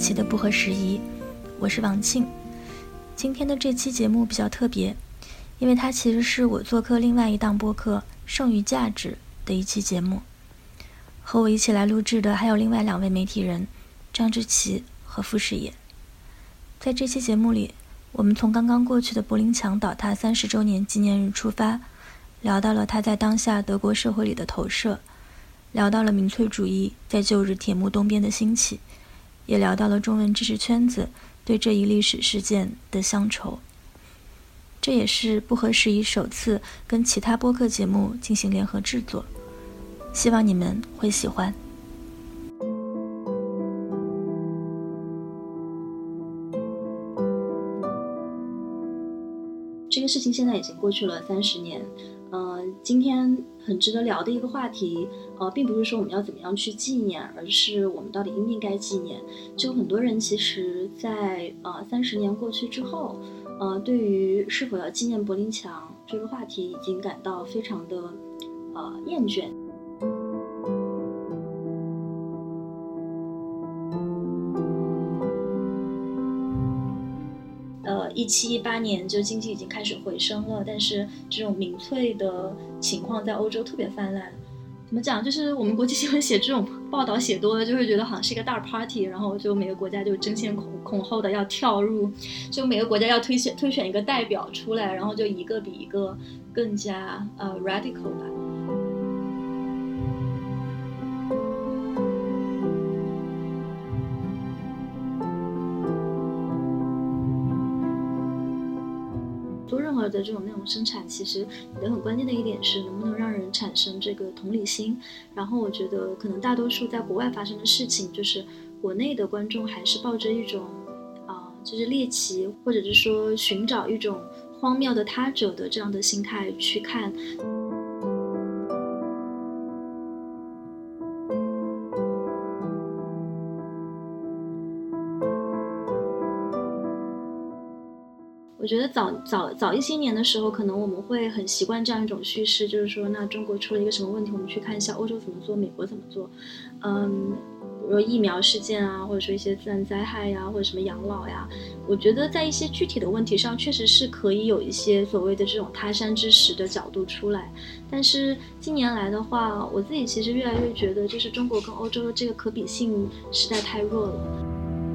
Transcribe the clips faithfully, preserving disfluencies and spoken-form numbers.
期的不合时宜，我是王庆。今天的这期节目比较特别，因为它其实是我做客另外一档播客剩余价值的一期节目。和我一起来录制的还有另外两位媒体人，张之奇和傅世野。在这期节目里，我们从刚刚过去的柏林墙倒塌三十周年纪念日出发，聊到了他在当下德国社会里的投射，聊到了民粹主义在旧日铁幕东边的兴起，也聊到了中文知识圈子对这一历史事件的乡愁。这也是不合时宜首次跟其他播客节目进行联合制作，希望你们会喜欢。 这个事情现在已经过去了三十年，呃，今天很值得聊的一个话题，呃，并不是说我们要怎么样去纪念，而是我们到底应不应该纪念。就很多人其实在呃三十年过去之后，呃，对于是否要纪念柏林墙这个话题已经感到非常的呃厌倦。呃，一七一八年就经济已经开始回升了，但是这种民粹的情况在欧洲特别泛滥。怎么讲？就是我们国际新闻写这种报道写多了，就会觉得好像是一个大 party， 然后就每个国家就争先恐恐后的要跳入，就每个国家要推选推选一个代表出来，然后就一个比一个更加呃 radical 吧。做任何的这种内容生产，其实你的很关键的一点是能不能让人产生这个同理心。然后我觉得可能大多数在国外发生的事情，就是国内的观众还是抱着一种啊、呃，就是猎奇或者是说寻找一种荒谬的他者的这样的心态去看。我觉得早早早一些年的时候，可能我们会很习惯这样一种叙事，就是说，那中国出了一个什么问题，我们去看一下欧洲怎么做，美国怎么做。嗯，比如说疫苗事件啊，或者说一些自然灾害呀，或者什么养老呀，我觉得在一些具体的问题上，确实是可以有一些所谓的这种他山之石的角度出来。但是近年来的话，我自己其实越来越觉得，就是中国跟欧洲的这个可比性实在太弱了。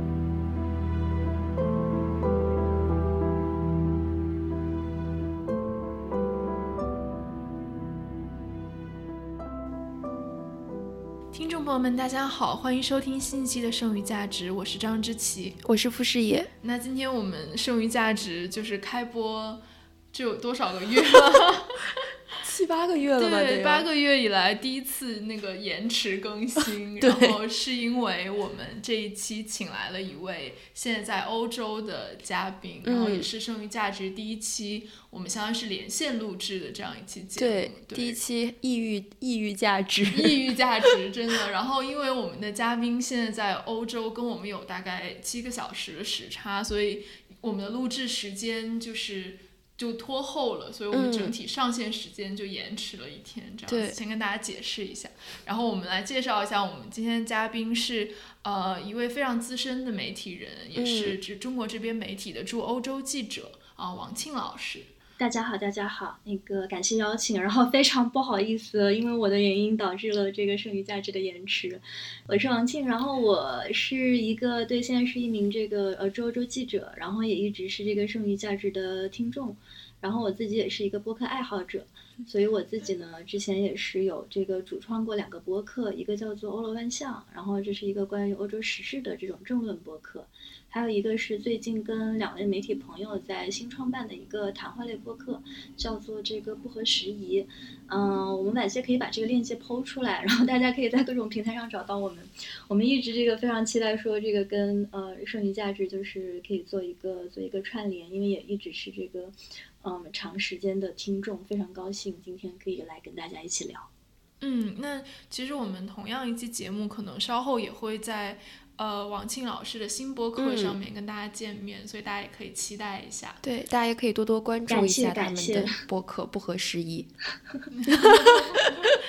听众朋友们大家好，欢迎收听新一期的剩余价值，我是张之奇， 我是傅世野。 那今天我们剩余价值就是开播这有多少个月了七八个月了吧？ 对，八个月以来第一次那个延迟更新然后是因为我们这一期请来了一位现在在欧洲的嘉宾、嗯、然后也是剩余价值第一期我们相当于是连线录制的这样一期节目。 对, 对，第一期抑郁抑郁价值抑郁价值真的。然后因为我们的嘉宾现在在欧洲跟我们有大概七个小时的时差，所以我们的录制时间就是就拖后了，所以我们整体上线时间就延迟了一天、嗯、这样子先跟大家解释一下。然后我们来介绍一下我们今天的嘉宾是呃一位非常资深的媒体人、嗯、也是指中国这边媒体的驻欧洲记者啊、呃，王庆老师。 大家好，大家好，那个感谢邀请，然后非常不好意思，因为我的原因导致了这个剩余价值的延迟。我是王庆，然后我是一个对，现在是一名这个呃驻欧洲记者，然后也一直是这个剩余价值的听众，然后我自己也是一个播客爱好者，所以我自己呢之前也是有这个主创过两个播客，一个叫做欧罗万象，然后这是一个关于欧洲时事的这种政论播客，还有一个是最近跟两位媒体朋友在新创办的一个谈话类播客，叫做这个不合时宜。嗯、呃，我们晚些可以把这个链接抛出来，然后大家可以在各种平台上找到我们。我们一直这个非常期待说这个跟呃剩余价值就是可以做一个做一个串联，因为也一直是这个嗯长时间的听众，非常高兴今天可以来跟大家一起聊。 嗯，那其实我们同样一期节目可能稍后也会在呃王庆老师的新播客上面跟大家见面、嗯、所以大家也可以期待一下。 对，大家也可以多多关注一下他们的播客不合时宜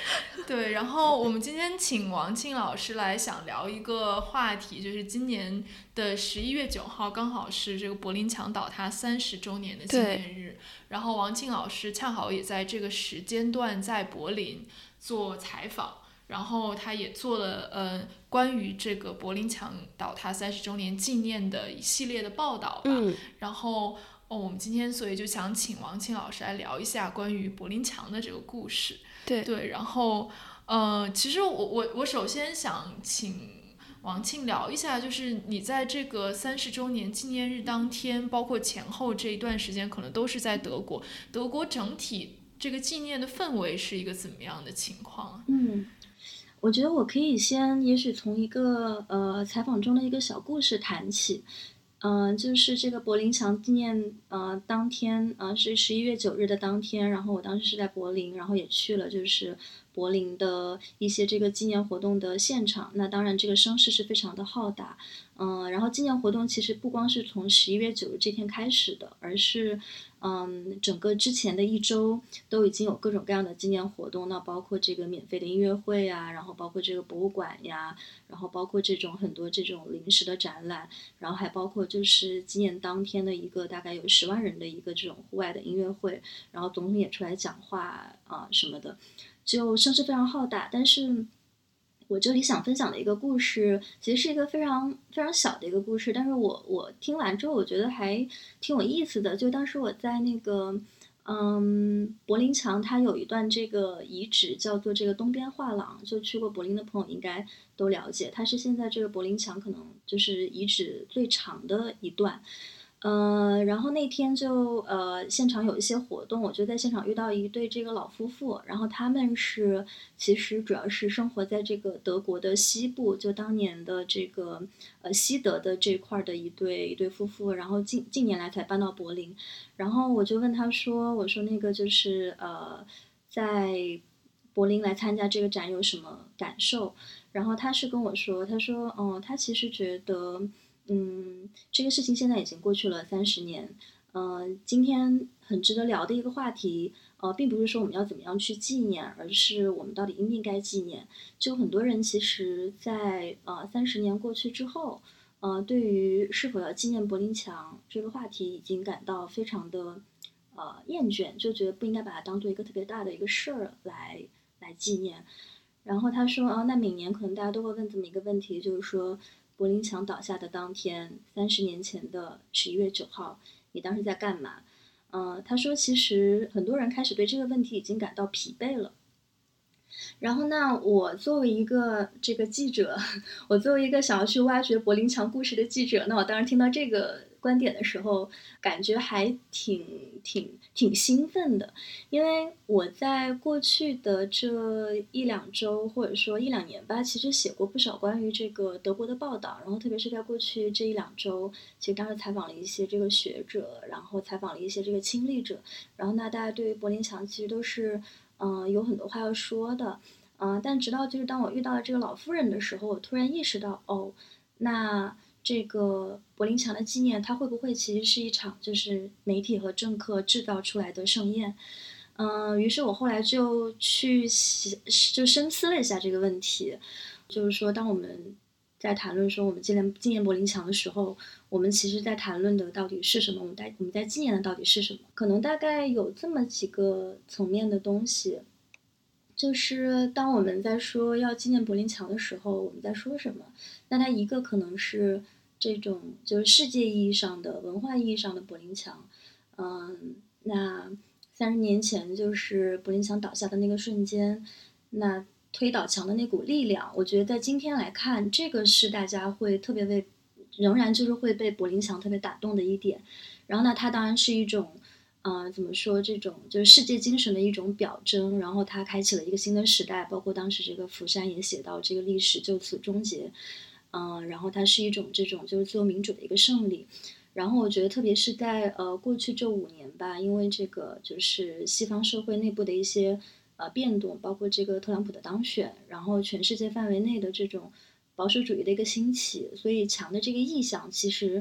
对，然后我们今天请王庆老师来，想聊一个话题，就是今年的十一月九号刚好是这个柏林墙倒塌三十周年的纪念日，然后王庆老师恰好也在这个时间段在柏林做采访，然后他也做了呃关于这个柏林墙倒塌三十周年纪念的一系列的报道吧， 嗯、 然后、哦、我们今天所以就想请王庆老师来聊一下关于柏林墙的这个故事。 对对，然后呃，其实我我我首先想请王庆聊一下，就是你在这个三十周年纪念日当天，包括前后这一段时间，可能都是在德国，德国整体这个纪念的氛围是一个怎么样的情况？ 嗯，我觉得我可以先，也许从一个呃采访中的一个小故事谈起。嗯、呃，就是这个柏林墙纪念呃当天，呃是十一月九日的当天，然后我当时是在柏林，然后也去了就是柏林的一些这个纪念活动的现场。那当然这个声势是非常的浩大，嗯、呃，然后纪念活动其实不光是从十一月九日这天开始的，而是嗯，整个之前的一周都已经有各种各样的纪念活动，那包括这个免费的音乐会啊，然后包括这个博物馆呀，然后包括这种很多这种临时的展览，然后还包括就是纪念当天的一个大概有十万人的一个这种户外的音乐会，然后总统也出来讲话啊什么的，就声势非常浩大。但是我这里想分享的一个故事，其实是一个非常非常小的一个故事，但是我我听完之后，我觉得还挺有意思的。就当时我在那个，嗯，柏林墙，它有一段这个遗址叫做这个东边画廊，就去过柏林的朋友应该都了解，它是现在这个柏林墙可能就是遗址最长的一段。呃，然后那天就呃现场有一些活动，我就在现场遇到一对这个老夫妇，然后他们是其实主要是生活在这个德国的西部，就当年的这个呃西德的这块的一对一对夫妇，然后近近年来才搬到柏林，然后我就问他说，我说那个就是呃在柏林来参加这个展有什么感受？然后他是跟我说，他说哦，他其实觉得。嗯，这个事情现在已经过去了三十年，呃，今天很值得聊的一个话题，呃，并不是说我们要怎么样去纪念，而是我们到底应不应该纪念。就很多人其实在呃三十年过去之后，呃，对于是否要纪念柏林墙这个话题，已经感到非常的呃厌倦，就觉得不应该把它当做一个特别大的一个事儿来来纪念。然后他说，哦，那每年可能大家都会问这么一个问题，就是说。柏林墙倒下的当天，三十年前的十一月九号，你当时在干嘛？呃，他说，其实很多人开始对这个问题已经感到疲惫了。然后呢，我作为一个这个记者，我作为一个想要去挖掘柏林墙故事的记者，那我当时听到这个观点的时候，感觉还挺挺挺兴奋的，因为我在过去的这一两周或者说一两年吧，其实写过不少关于这个德国的报道，然后特别是在过去这一两周，其实当时采访了一些这个学者，然后采访了一些这个亲历者，然后那大家对于柏林墙其实都是嗯、呃、有很多话要说的。嗯、呃，但直到就是当我遇到了这个老妇人的时候，我突然意识到，哦，那这个柏林墙的纪念，它会不会其实是一场就是媒体和政客制造出来的盛宴？嗯、呃，于是我后来就去就深思了一下这个问题，就是说，当我们在谈论说我们纪念纪念柏林墙的时候，我们其实在谈论的到底是什么？我们在我们在纪念的到底是什么？可能大概有这么几个层面的东西。就是当我们在说要纪念柏林墙的时候，我们在说什么？那它一个可能是这种就是世界意义上的文化意义上的柏林墙，嗯，那三十年前就是柏林墙倒下的那个瞬间，那推倒墙的那股力量，我觉得在今天来看，这个是大家会特别为，仍然就是会被柏林墙特别打动的一点。然后呢，它当然是一种。呃，怎么说？这种就是世界精神的一种表征，然后它开启了一个新的时代，包括当时这个福山也写到，这个历史就此终结。嗯、呃，然后它是一种这种就是自由民主的一个胜利。然后我觉得，特别是在呃过去这五年吧，因为这个就是西方社会内部的一些呃变动，包括这个特朗普的当选，然后全世界范围内的这种保守主义的一个兴起，所以墙的这个意象其实。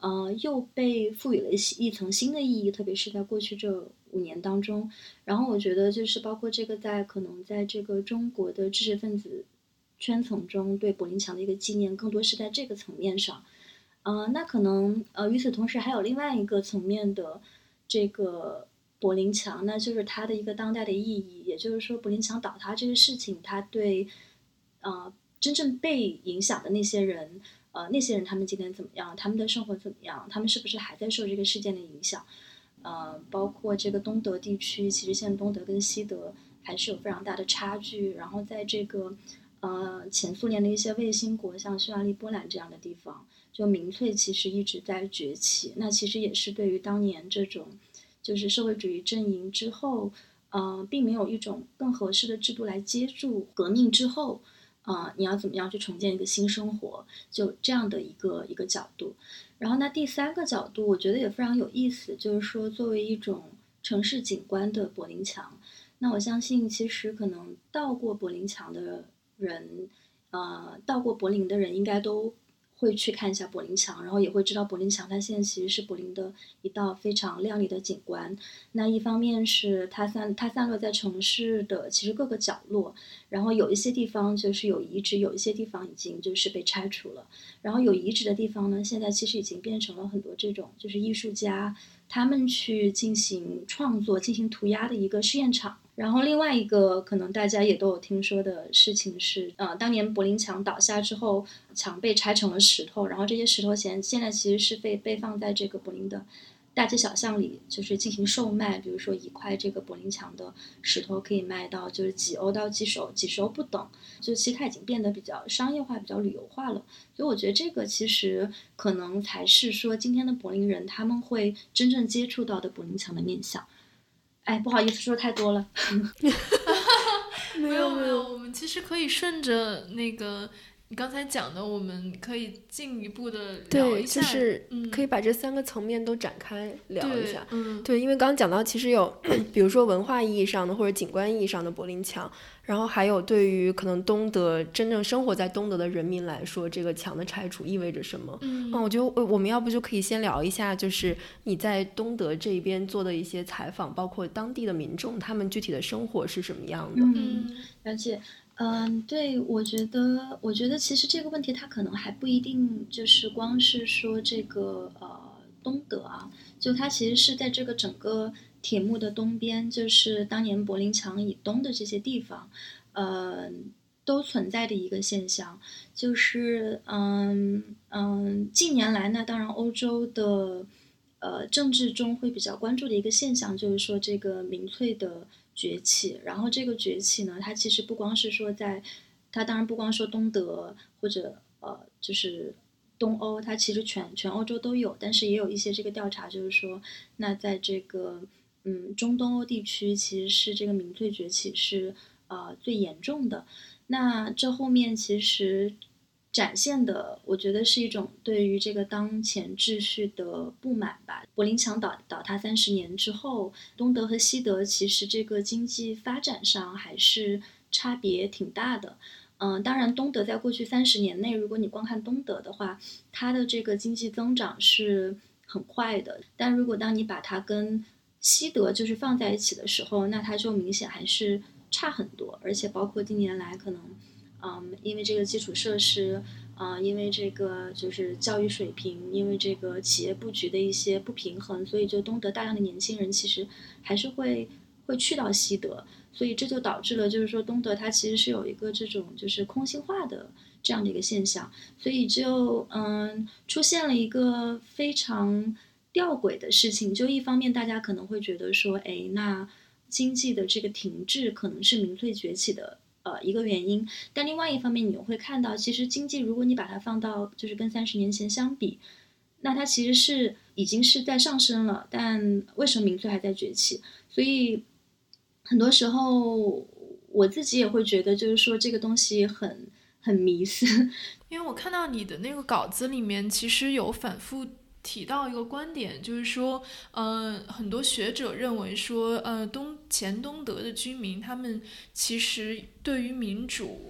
呃，又被赋予了一一层新的意义，特别是在过去这五年当中。然后我觉得就是包括这个在可能在这个中国的知识分子圈层中对柏林墙的一个纪念，更多是在这个层面上。呃，那可能呃与此同时还有另外一个层面的这个柏林墙，那就是它的一个当代的意义，也就是说柏林墙倒塌这个事情，它对呃真正被影响的那些人。呃，那些人他们今天怎么样？他们的生活怎么样？他们是不是还在受这个事件的影响？呃，包括这个东德地区，其实现在东德跟西德还是有非常大的差距。然后在这个呃前苏联的一些卫星国，像匈牙利、波兰这样的地方，就民粹其实一直在崛起。那其实也是对于当年这种就是社会主义阵营之后，呃，并没有一种更合适的制度来接住革命之后。呃，你要怎么样去重建一个新生活，就这样的一个一个角度。然后那第三个角度我觉得也非常有意思，就是说作为一种城市景观的柏林墙，那我相信其实可能到过柏林墙的人，呃，到过柏林的人应该都会去看一下柏林墙，然后也会知道柏林墙它现在其实是柏林的一道非常亮丽的景观。那一方面是它散它散落在城市的其实各个角落，然后有一些地方就是有遗址，有一些地方已经就是被拆除了。然后有遗址的地方呢，现在其实已经变成了很多这种就是艺术家他们去进行创作、进行涂鸦的一个试验场。然后另外一个可能大家也都有听说的事情是，呃，当年柏林墙倒下之后，墙被拆成了石头，然后这些石头现现在其实是被被放在这个柏林的大街小巷里，就是进行售卖。比如说一块这个柏林墙的石头可以卖到就是几欧到几十欧，几十欧不等。就其实它已经变得比较商业化、比较旅游化了。所以我觉得这个其实可能才是说今天的柏林人他们会真正接触到的柏林墙的面向。哎，不好意思说太多了。 没有没有，我们其实可以顺着那个你刚才讲的，我们可以进一步的聊一下， 对，就是可以把这三个层面都展开聊一下。 嗯， 对，因为刚刚讲到，其实有比如说文化意义上的或者景观意义上的柏林墙，然后还有对于可能东德真正生活在东德的人民来说，这个墙的拆除意味着什么。 嗯， 嗯我觉得我们要不就可以先聊一下，就是你在东德这边做的一些采访，包括当地的民众他们具体的生活是什么样的。 嗯，了解。嗯，对，我觉得，我觉得其实这个问题它可能还不一定就是光是说这个呃东德啊，就它其实是在这个整个铁幕的东边，就是当年柏林墙以东的这些地方，呃，都存在的一个现象，就是嗯嗯，近年来呢，当然欧洲的呃政治中会比较关注的一个现象，就是说这个民粹的崛起。然后这个崛起呢，它其实不光是说在，它当然不光说东德或者呃就是东欧，它其实全全欧洲都有，但是也有一些这个调查就是说，那在这个嗯中东欧地区，其实是这个民粹崛起是呃最严重的。那这后面其实展现的，我觉得是一种对于这个当前秩序的不满吧。柏林墙倒倒塌三十年之后，东德和西德其实这个经济发展上还是差别挺大的。嗯，当然，东德在过去三十年内，如果你光看东德的话，它的这个经济增长是很快的。但如果当你把它跟西德就是放在一起的时候，那它就明显还是差很多。而且包括近年来可能。嗯，因为这个基础设施，呃，因为这个就是教育水平，因为这个企业布局的一些不平衡，所以就东德大量的年轻人其实还是会会去到西德，所以这就导致了就是说东德它其实是有一个这种就是空心化的这样的一个现象，所以就嗯出现了一个非常吊诡的事情，就一方面大家可能会觉得说，哎，那经济的这个停滞可能是民粹崛起的。呃，一个原因，但另外一方面，你又会看到，其实经济如果你把它放到就是跟三十年前相比，那它其实是已经是在上升了，但为什么民粹还在崛起？所以很多时候我自己也会觉得，就是说这个东西很很迷思。 因为我看到你的那个稿子里面，其实有反复提到一个观点，就是说，呃，很多学者认为说，呃，东前东德的居民，他们其实对于民主，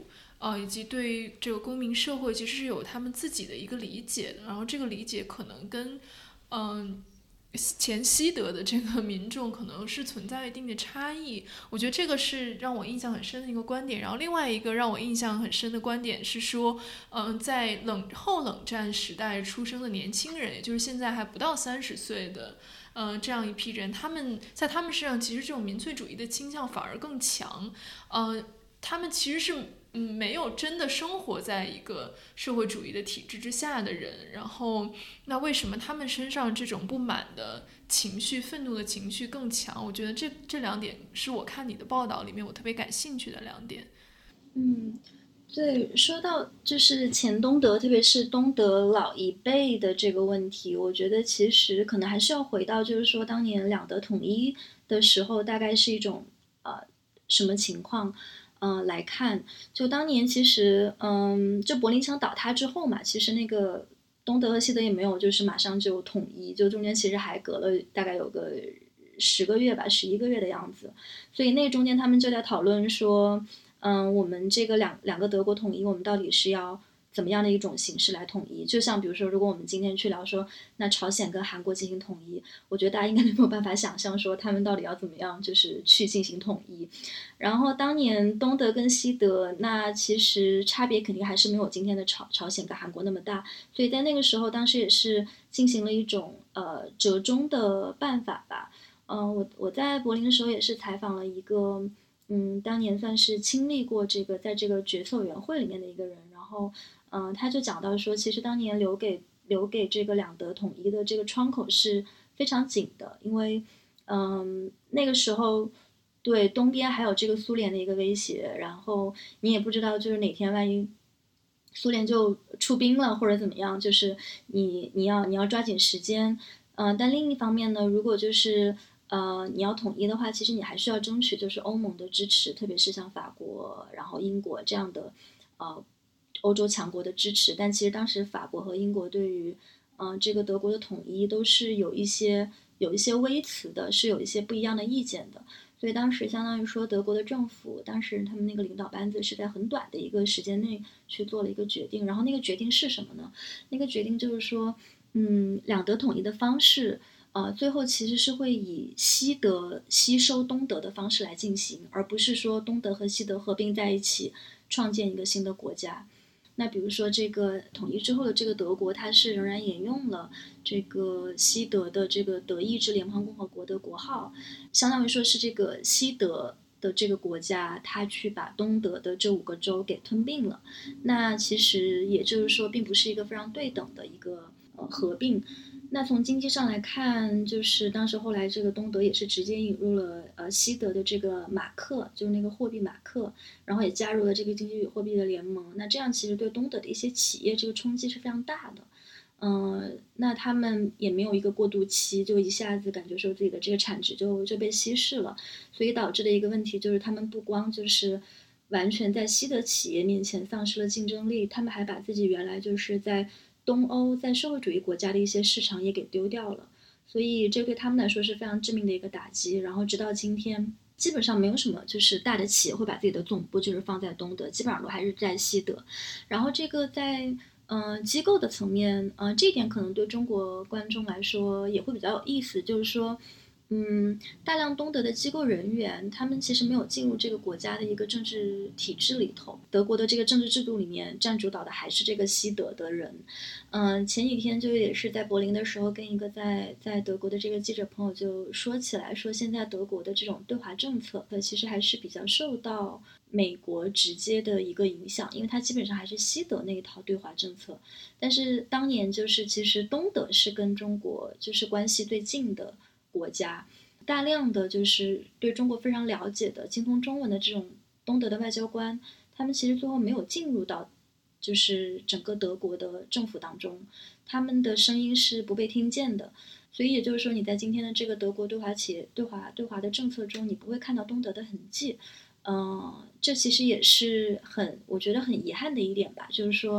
呃，以及对这个公民社会其实是有他们自己的一个理解的，然后这个理解可能跟嗯。前西德的这个民众可能是存在一定的差异，我觉得这个是让我印象很深的一个观点。然后另外一个让我印象很深的观点是说，嗯，在冷后冷战时代出生的年轻人，也就是现在还不到三十岁的，嗯，这样一批人，他们在他们身上其实这种民粹主义的倾向反而更强，嗯，他们其实是。嗯，没有真的生活在一个社会主义的体制之下的人，然后那为什么他们身上这种不满的情绪、愤怒的情绪更强？我觉得这这两点是我看你的报道里面我特别感兴趣的两点。 嗯，对，说到就是前东德，特别是东德老一辈的这个问题，我觉得其实可能还是要回到，就是说当年两德统一的时候，大概是一种呃什么情况？嗯、呃，来看，就当年其实，嗯，就柏林墙倒塌之后嘛，其实那个东德和西德也没有就是马上就统一，就中间其实还隔了大概有个十个月吧，十一个月的样子，所以那中间他们就在讨论说，嗯，我们这个两两个德国统一，我们到底是要怎么样的一种形式来统一？就像比如说，如果我们今天去聊说，那朝鲜跟韩国进行统一，我觉得大家应该没有办法想象说他们到底要怎么样，就是去进行统一。然后当年东德跟西德，那其实差别肯定还是没有今天的朝朝鲜跟韩国那么大，所以在那个时候，当时也是进行了一种呃折中的办法吧。嗯、呃，我我在柏林的时候也是采访了一个。嗯，当年算是亲历过这个，在这个决策委员会里面的一个人，然后，嗯、呃，他就讲到说，其实当年留给留给这个两德统一的这个窗口是非常紧的，因为，嗯，那个时候对东边还有这个苏联的一个威胁，然后你也不知道就是哪天万一苏联就出兵了或者怎么样，就是你你要你要抓紧时间，嗯、呃，但另一方面呢，如果就是呃，你要统一的话，其实你还需要争取就是欧盟的支持，特别是像法国、然后英国这样的呃欧洲强国的支持。但其实当时法国和英国对于嗯、呃、这个德国的统一都是有一些有一些微词的，是有一些不一样的意见的。所以当时相当于说德国的政府，当时他们那个领导班子是在很短的一个时间内去做了一个决定。然后那个决定是什么呢？那个决定就是说，嗯，两德统一的方式。呃，最后其实是会以西德吸收东德的方式来进行，而不是说东德和西德合并在一起创建一个新的国家。那比如说这个统一之后的这个德国，它是仍然沿用了这个西德的这个德意志联邦共和国的国号，相当于说是这个西德的这个国家，它去把东德的这五个州给吞并了。那其实也就是说，并不是一个非常对等的一个呃合并。那从经济上来看，就是当时后来这个东德也是直接引入了呃西德的这个马克，就是那个货币马克，然后也加入了这个经济与货币的联盟。那这样其实对东德的一些企业这个冲击是非常大的。嗯、呃，那他们也没有一个过渡期，就一下子感觉说自己的这个产值就就被稀释了，所以导致的一个问题就是他们不光就是完全在西德企业面前丧失了竞争力，他们还把自己原来就是在东欧在社会主义国家的一些市场也给丢掉了，所以这对他们来说是非常致命的一个打击。然后直到今天，基本上没有什么就是大的企业会把自己的总部就是放在东德，基本上都还是在西德。然后这个在嗯、呃、机构的层面，呃这一点可能对中国观众来说也会比较有意思，就是说。嗯，大量东德的机构人员，他们其实没有进入这个国家的一个政治体制里头。德国的这个政治制度里面占主导的还是这个西德的人。嗯，前几天就也是在柏林的时候，跟一个在在德国的这个记者朋友就说起来，说现在德国的这种对华政策，其实还是比较受到美国直接的一个影响，因为它基本上还是西德那一套对华政策。但是当年就是其实东德是跟中国就是关系最近的国家，大量的就是对中国非常了解的精通中文的这种东德的外交官，他们其实最后没有进入到就是整个德国的政府当中，他们的声音是不被听见的。所以也就是说，你在今天的这个德国对华企业对华对华的政策中，你不会看到东德的痕迹。嗯、呃，这其实也是很我觉得很遗憾的一点吧，就是说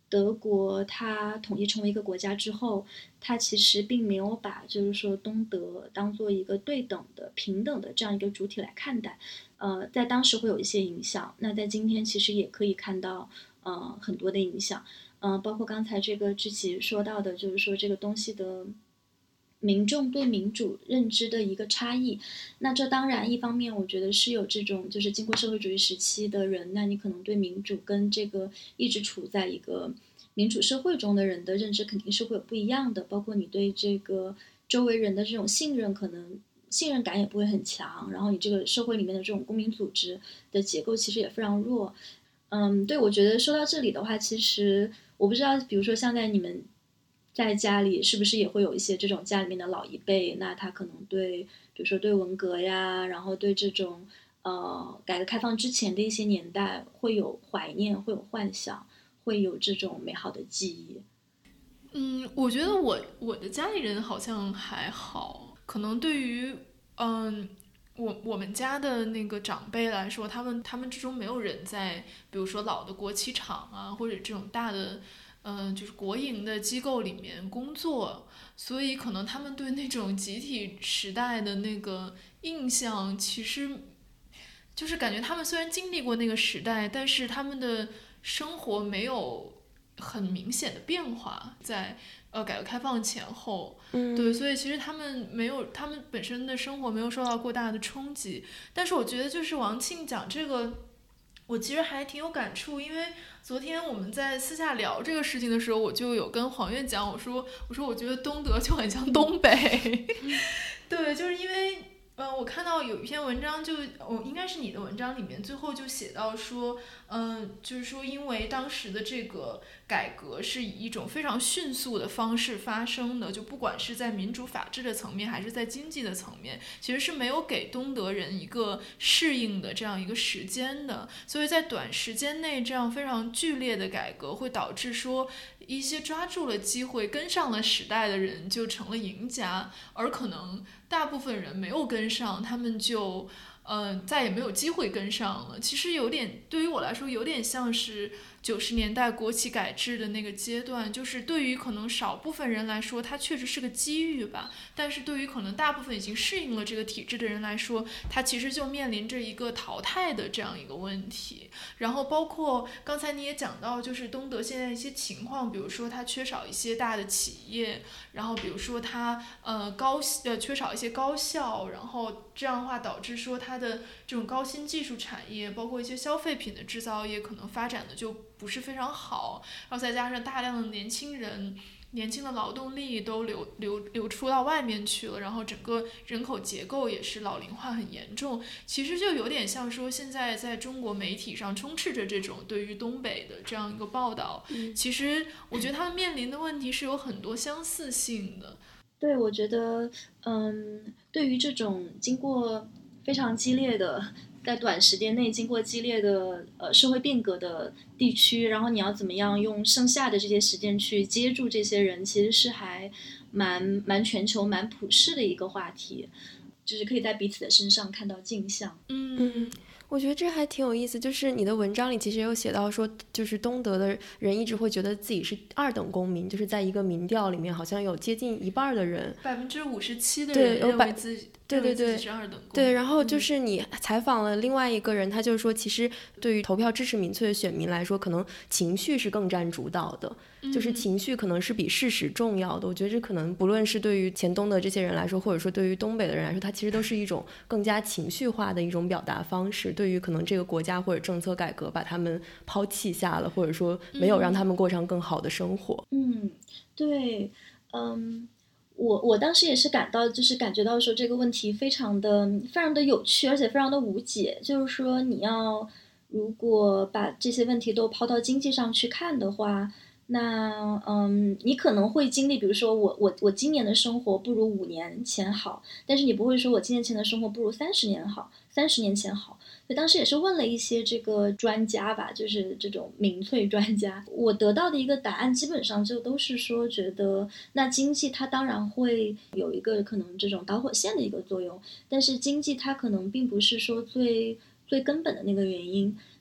德国它统一成为一个国家之后，它其实并没有把就是说东德当做一个对等的、平等的这样一个主体来看待，呃，在当时会有一些影响。那在今天其实也可以看到，呃，很多的影响，嗯、呃，包括刚才这个志奇说到的，就是说这个东西的民众对民主认知的一个差异。那这当然一方面我觉得是有这种就是经过社会主义时期的人，那你可能对民主跟这个一直处在一个民主社会中的人的认知肯定是会有不一样的，包括你对这个周围人的这种信任可能信任感也不会很强，然后你这个社会里面的这种公民组织的结构其实也非常弱。嗯，对，我觉得说到这里的话，其实我不知道比如说像在你们在家里是不是也会有一些这种家里面的老一辈，那他可能对比如说对文革呀，然后对这种呃改革开放之前的一些年代会有怀念，会有幻想，会有这种美好的记忆。 嗯，我觉得我我的家里人好像还好，可能对于嗯我我们家的那个长辈来说，他们他们之中没有人在比如说老的国企厂啊，或者这种大的嗯、呃，就是国营的机构里面工作，所以可能他们对那种集体时代的那个印象，其实就是感觉他们虽然经历过那个时代，但是他们的生活没有很明显的变化，在呃改革开放前后， 嗯， 对，所以其实他们没有，他们本身的生活没有受到过大的冲击。但是我觉得就是王庆讲这个，我其实还挺有感触，因为昨天我们在私下聊这个事情的时候，我就有跟黄月讲，我说我说我觉得东德就很像东北，对，就是因为呃，我看到有一篇文章就，我、哦、应该是你的文章里面最后就写到说，嗯、呃，就是说因为当时的这个改革是以一种非常迅速的方式发生的，就不管是在民主法治的层面，还是在经济的层面，其实是没有给东德人一个适应的这样一个时间的，所以在短时间内这样非常剧烈的改革会导致说一些抓住了机会跟上了时代的人就成了赢家，而可能大部分人没有跟上，他们就呃再也没有机会跟上了。其实有点对于我来说有点像是九十年代国企改制的那个阶段，就是对于可能少部分人来说它确实是个机遇吧，但是对于可能大部分已经适应了这个体制的人来说，它其实就面临着一个淘汰的这样一个问题。然后包括刚才你也讲到，就是东德现在一些情况，比如说它缺少一些大的企业，然后比如说它呃高呃缺少一些高校，然后这样的话导致说它的这种高新技术产业，包括一些消费品的制造业可能发展的就不是非常好，然后再加上大量的年轻人。年轻的劳动力都流流流出到外面去了，然后整个人口结构也是老龄化很严重。其实就有点像说，现在在中国媒体上充斥着这种对于东北的这样一个报道。 嗯、 其实我觉得他们面临的问题是有很多相似性的。 对，我觉得，嗯，对于这种经过非常激烈的。在短时间内经过激烈的呃社会变革的地区，然后你要怎么样用剩下的这些时间去接住这些人，其实是还蛮蛮全球蛮普世的一个话题，就是可以在彼此的身上看到镜像。 嗯，我觉得这还挺有意思，就是你的文章里其实也有写到说，就是东德的人一直会觉得自己是二等公民，就是在一个民调里面好像有接近一半的人， 百分之五十七的人认为自己对对对， 是二等公民。 对，然后就是你采访了另外一个人，他就是说，其实对于投票支持民粹的选民来说，可能情绪是更占主导的， 嗯、 就是情绪可能是比事实重要的。我觉得这可能不论是对于前东的这些人来说，或者说对于东北的人来说，它其实都是一种更加情绪化的一种表达方式。对于可能这个国家或者政策改革把他们抛弃下了，或者说没有让他们过上更好的生活。 嗯，对，嗯。我我当时也是感到，就是感觉到说这个问题非常的非常的有趣，而且非常的无解。就是说，你要如果把这些问题都抛到经济上去看的话，那嗯，你可能会经历，比如说我我我今年的生活不如五年前好，但是你不会说我今年前的生活不如三十年好，三十年前好。所以当时也是问了一些这个专家吧，就是这种民粹专家，我得到的一个答案基本上就都是说，觉得那经济它当然会有一个可能这种导火线的一个作用，但是经济它可能并不是说最最根本的那个原因。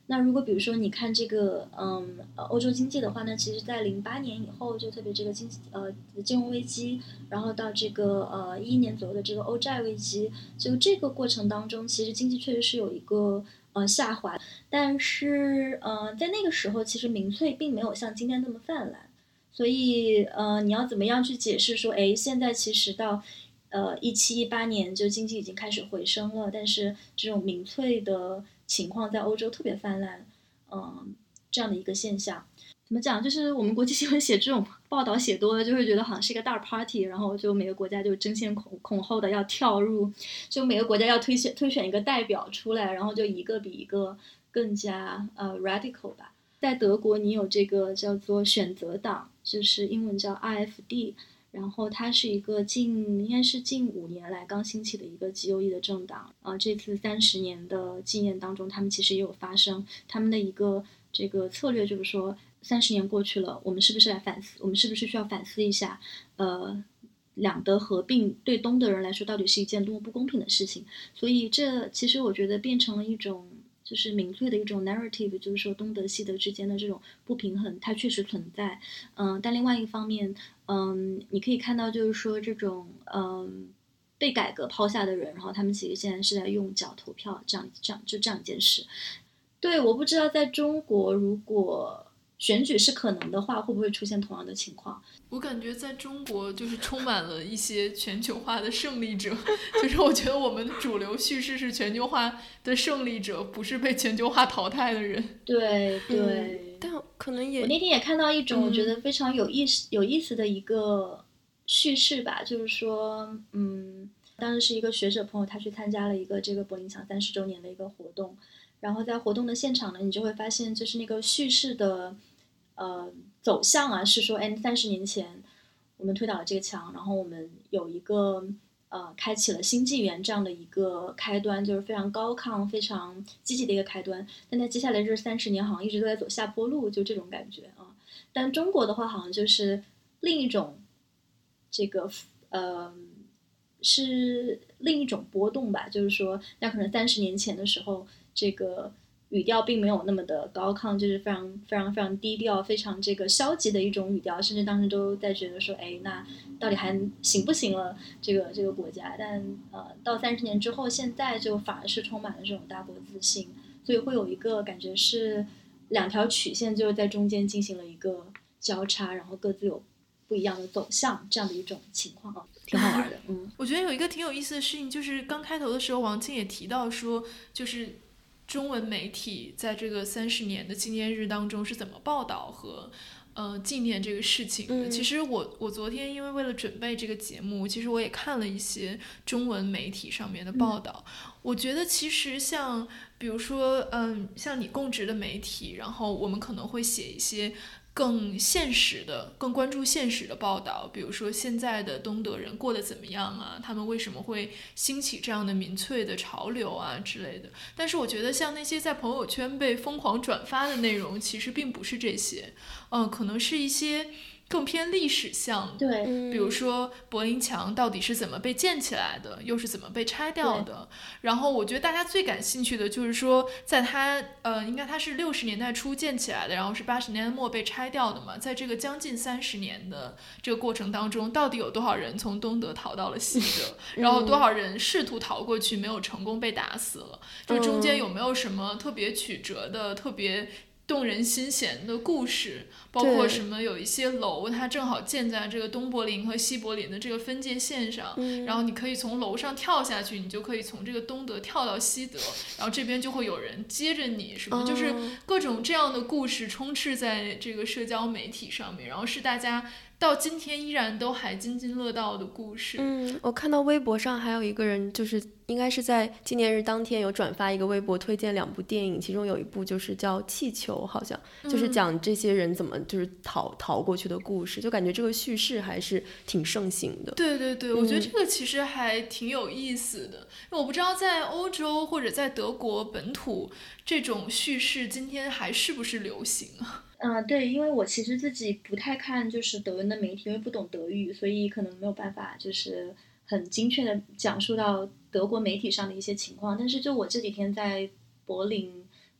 那如果比如说你看这个嗯呃欧洲经济的话呢，其实在零八年以后，就特别这个经济呃金融危机，然后到这个呃一一年左右的这个欧债危机，就这个过程当中，其实经济确实是有一个呃下滑，但是呃在那个时候，其实民粹并没有像今天那么泛滥，所以呃你要怎么样去解释说，哎，现在其实到呃一七一八年就经济已经开始回升了，但是这种民粹的情况在欧洲特别泛滥，嗯、呃，这样的一个现象，怎么讲？就是我们国际新闻写这种报道写多了，就会觉得好像是一个大 party，然后就每个国家就争先恐恐后的要跳入，就每个国家要推选推选一个代表出来，然后就一个比一个更加呃 radical 吧。在德国，你有这个叫做选择党，就是英文叫 I F D。然后它是一个近应该是近五年来刚兴起的一个极右翼的政党啊、呃，这次三十年的纪念当中，他们其实也有发声。他们的一个这个策略就是说，三十年过去了，我们是不是来反思？我们是不是需要反思一下？呃，两德合并对东德人来说到底是一件多么不公平的事情？所以这其实我觉得变成了一种。就是民粹的一种 narrative， 就是说东德西德之间的这种不平衡，它确实存在。嗯，但另外一方面，嗯，你可以看到就是说这种嗯被改革抛下的人，然后他们其实现在是在用脚投票，这样这样就这样一件事。对，我不知道在中国如果选举是可能的话，会不会出现同样的情况？ 我感觉在中国就是充满了一些全球化的胜利者，就是我觉得我们主流叙事是全球化的胜利者，不是被全球化淘汰的人。 对对、 嗯，但可能也我那天也看到一种我觉得非常有意思、嗯、有意思的一个叙事吧，就是说，嗯，当时是一个学者朋友，他去参加了一个这个柏林墙三十周年的一个活动，然后在活动的现场呢，你就会发现，就是那个叙事的呃走向啊，是说，哎，三十年前我们推倒了这个墙，然后我们有一个呃开启了新纪元这样的一个开端，就是非常高亢、非常积极的一个开端。但在接下来这三十年，好像一直都在走下坡路，就这种感觉啊。但中国的话，好像就是另一种这个呃。是另一种波动吧，就是说，那可能三十年前的时候，这个语调并没有那么的高亢，就是非常非常非常低调、非常这个消极的一种语调，甚至当时都在觉得说，哎，那到底还行不行了？这个这个国家，但呃，到三十年之后，现在就反而是充满了这种大国自信，所以会有一个感觉是两条曲线就是在中间进行了一个交叉，然后各自有不一样的走向，这样的一种情况啊。挺好玩的，嗯， 我觉得有一个挺有意思的事情，就是刚开头的时候，王庆也提到说，就是中文媒体在这个三十年的纪念日当中是怎么报道和呃纪念这个事情的。 嗯、 其实我我昨天因为为了准备这个节目，其实我也看了一些中文媒体上面的报道。嗯、我觉得其实像比如说，嗯，像你供职的媒体，然后我们可能会写一些。更现实的、更关注现实的报道，比如说现在的东德人过得怎么样啊？他们为什么会兴起这样的民粹的潮流啊之类的？但是我觉得像那些在朋友圈被疯狂转发的内容，其实并不是这些，嗯、呃，可能是一些更偏历史向， 对， 比如说柏林墙到底是怎么被建起来的，又是怎么被拆掉的。然后我觉得大家最感兴趣的就是说，在它呃，应该它是六十年代初建起来的，然后是八十年代末被拆掉的嘛。在这个将近三十年的这个过程当中，到底有多少人从东德逃到了西德，然后多少人试图逃过去没有成功被打死了？这中间有没有什么特别曲折的、特别动人心弦的故事，包括什么有一些楼它正好建在这个东柏林和西柏林的这个分界线上、嗯、然后你可以从楼上跳下去，你就可以从这个东德跳到西德，然后这边就会有人接着你什么、哦、就是各种这样的故事充斥在这个社交媒体上面，然后是大家到今天依然都还津津乐道的故事。 嗯，我看到微博上还有一个人，就是应该是在纪念日当天有转发一个微博推荐两部电影，其中有一部就是叫《气球》，好像就是讲这些人怎么就是逃逃过去的故事，就感觉这个叙事还是挺盛行的。 对对对、嗯、我觉得这个其实还挺有意思的，因为我不知道在欧洲或者在德国本土这种叙事今天还是不是流行啊。 嗯、呃，对，因为我其实自己不太看就是德文的媒体，因为不懂德语，所以可能没有办法就是很精确的讲述到德国媒体上的一些情况。但是就我这几天在柏林，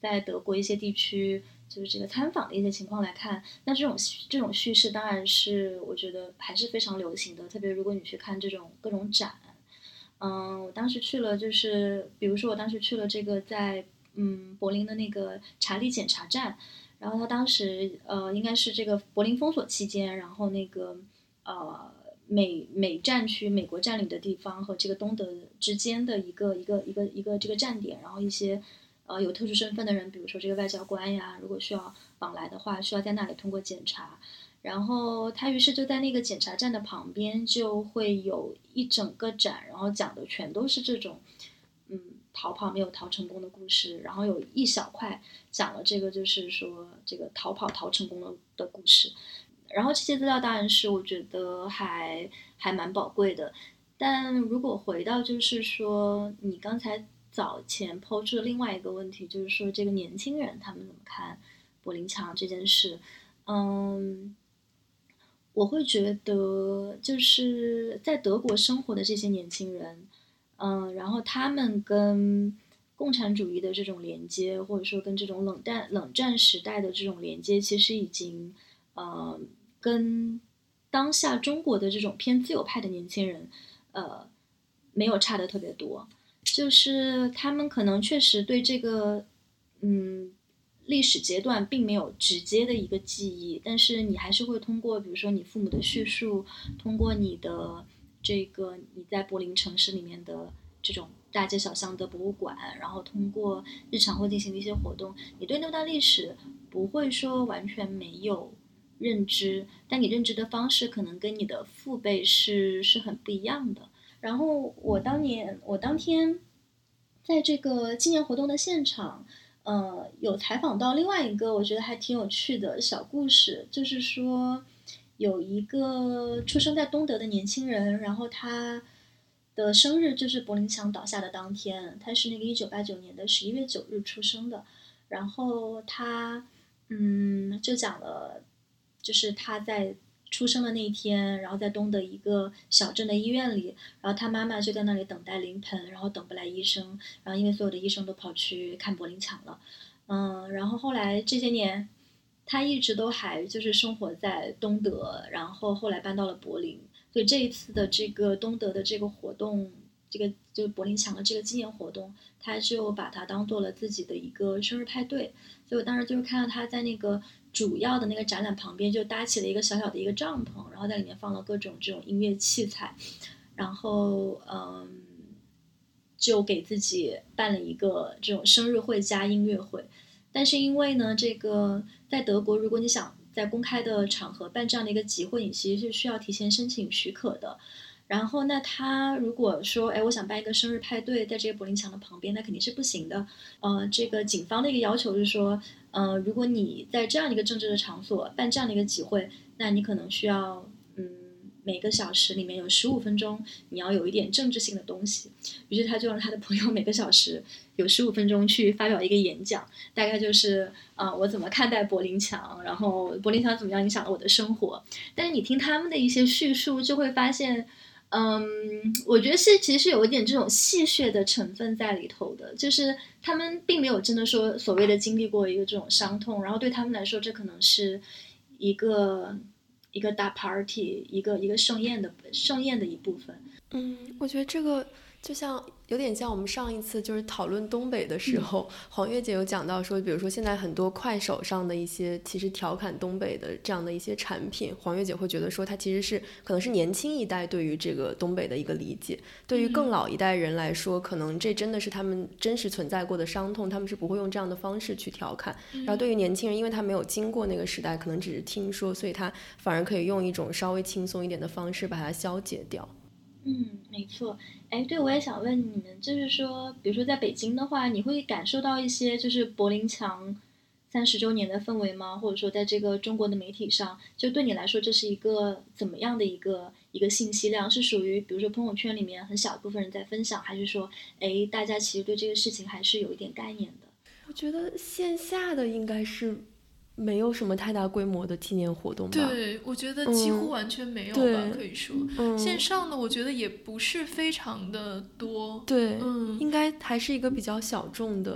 在德国一些地区就是这个参访的一些情况来看，那这种这种叙事当然是我觉得还是非常流行的，特别如果你去看这种各种展。嗯，我当时去了，就是比如说我当时去了这个在嗯柏林的那个查理检查站，然后他当时呃应该是这个柏林封锁期间，然后那个呃美美战区美国占领的地方和这个东德之间的一个一个一个一个这个站点，然后一些呃有特殊身份的人，比如说这个外交官呀，如果需要往来的话，需要在那里通过检查。然后他于是就在那个检查站的旁边就会有一整个展，然后讲的全都是这种嗯逃跑没有逃成功的故事，然后有一小块讲了这个就是说这个逃跑逃成功的的故事。然后这些资料当然是我觉得还还蛮宝贵的，但如果回到就是说你刚才早前抛出的另外一个问题，就是说这个年轻人他们怎么看柏林墙这件事。嗯，我会觉得就是在德国生活的这些年轻人，嗯，然后他们跟共产主义的这种连接，或者说跟这种冷战冷战时代的这种连接，其实已经呃跟当下中国的这种偏自由派的年轻人呃没有差的特别多，就是他们可能确实对这个嗯历史阶段并没有直接的一个记忆，但是你还是会通过比如说你父母的叙述，通过你的这个你在柏林城市里面的这种大街小巷的博物馆，然后通过日常会进行的一些活动，你对那段历史不会说完全没有认知，但你认知的方式可能跟你的父辈是是很不一样的。然后我当年我当天在这个纪念活动的现场呃，有采访到另外一个我觉得还挺有趣的小故事，就是说有一个出生在东德的年轻人，然后他的生日就是柏林墙倒下的当天，他是那个一九八九年的十一月九日出生的，然后他嗯就讲了，就是他在出生的那一天，然后在东德一个小镇的医院里，然后他妈妈就在那里等待临盆，然后等不来医生，然后因为所有的医生都跑去看柏林墙了，嗯，然后后来这些年他一直都还就是生活在东德，然后后来搬到了柏林，所以这一次的这个东德的这个活动，这个就柏林墙的这个纪念活动，他就把它当做了自己的一个生日派对，所以我当时就是看到他在那个主要的那个展览旁边就搭起了一个小小的一个帐篷，然后在里面放了各种这种音乐器材，然后嗯，就给自己办了一个这种生日会加音乐会。但是因为呢，这个在德国，如果你想在公开的场合办这样的一个集会，你其实是需要提前申请许可的。然后那他如果说，哎，我想办一个生日派对，在这个柏林墙的旁边，那肯定是不行的。呃，这个警方的一个要求是说，呃，如果你在这样的一个政治的场所办这样的一个集会，那你可能需要，嗯，每个小时里面有十五分钟，你要有一点政治性的东西。于是他就让他的朋友每个小时有十五分钟去发表一个演讲，大概就是啊、呃，我怎么看待柏林墙，然后柏林墙怎么样影响了我的生活。但是你听他们的一些叙述，就会发现。嗯，我觉得是其实是有一点这种戏谑的成分在里头的，就是他们并没有真的说所谓的经历过一个这种伤痛，然后对他们来说这可能是一个一个大 party， 一个一个盛宴的盛宴的一部分。 嗯，我觉得这个就像有点像我们上一次就是讨论东北的时候、嗯、黄月姐有讲到说，比如说现在很多快手上的一些其实调侃东北的这样的一些产品，黄月姐会觉得说它其实是可能是年轻一代对于这个东北的一个理解，对于更老一代人来说、嗯、可能这真的是他们真实存在过的伤痛，他们是不会用这样的方式去调侃、嗯、然后对于年轻人，因为他没有经过那个时代，可能只是听说，所以他反而可以用一种稍微轻松一点的方式把它消解掉。 嗯，没错。哎，对，我也想问你们，就是说，比如说在北京的话，你会感受到一些就是柏林墙三十周年的氛围吗？或者说，在这个中国的媒体上，就对你来说，这是一个怎么样的一个一个信息量？是属于比如说朋友圈里面很小一部分人在分享，还是说，哎，大家其实对这个事情还是有一点概念的？ 我觉得线下的应该是没有什么太大规模的纪念活动吧。 对，我觉得几乎完全没有吧、嗯、可以说、嗯、线上的我觉得也不是非常的多。 对、 嗯， 应该还是一个比较小众的